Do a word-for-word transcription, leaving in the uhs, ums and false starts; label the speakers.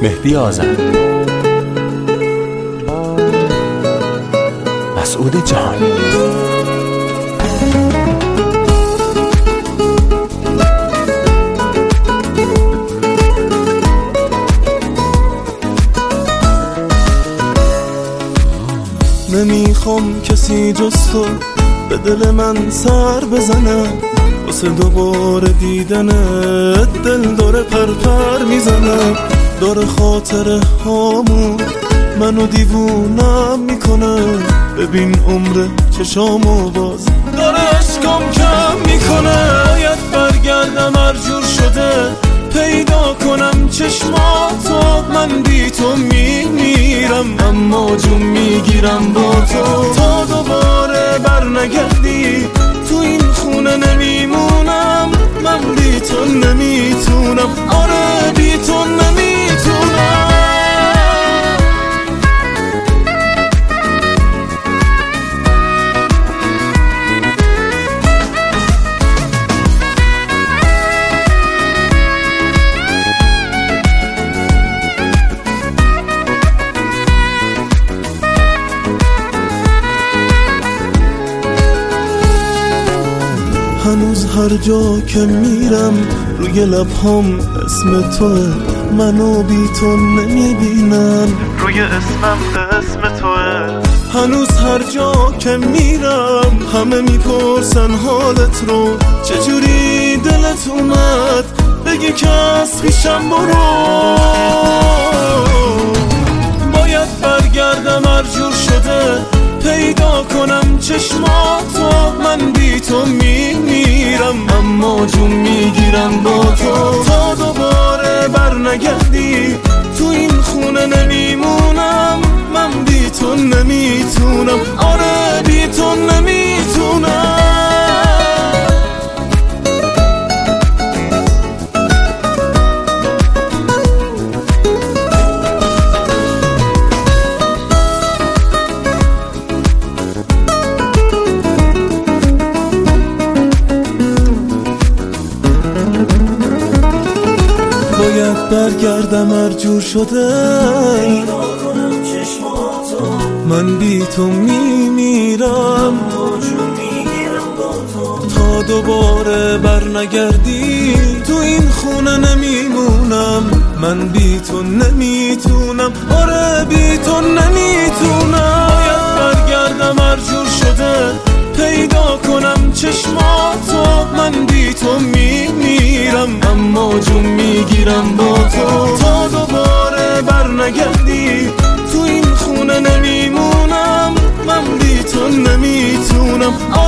Speaker 1: مهدی آذر، مسعود جهانی.
Speaker 2: نمیخوام کسی جز تو به دل من سر بزنه، واسه دوباره دیدنت دل داره پرپر میزنه. داره خاطره هامون منو دیوونم میکنه، ببین عمر چشامو باز داره عشقم کم میکنه. باید برگردم هر جور شده پیدا کنم چشماتو، من بی تو میمیرم اما جون میگیرم با تو. تا دوباره بر نگردی تو این خونه نمیمونم، من بی تو نمیتونم، آره بی تو نمیتونم. هنوز هر جا که میرم روی لبهام اسم توه، منو بی تو نمیبینم روی اسمم اسم توه. هنوز هر جا که میرم همه میپرسن حالت رو، چجوری دلت اومد بگی که از پیشم برو. باید برگردم هر جور شده پیدا کنم چشماتو، من بی تو میمیرم اما جون میگیرم با تو. تا دوباره بر نگردی تو این خونه نمیمونم، من بی تو نمیتونم، آره بی تو نمیتونم. باید برگردم هر جور شده پیدا کنم چشماتو، من بی تو میمیرم تا دوباره بر نگردی تو این خونه نمیمونم، من بی تو نمیتونم، آره بی تو نمیتونم. باید برگردم هر جور شده پیدا کنم چشماتو، من بی تو میمیرم اما جون میگیرم با تو. تا دوباره بر نگردی تو این خونه نمیمونم، من بی تو نمیتونم.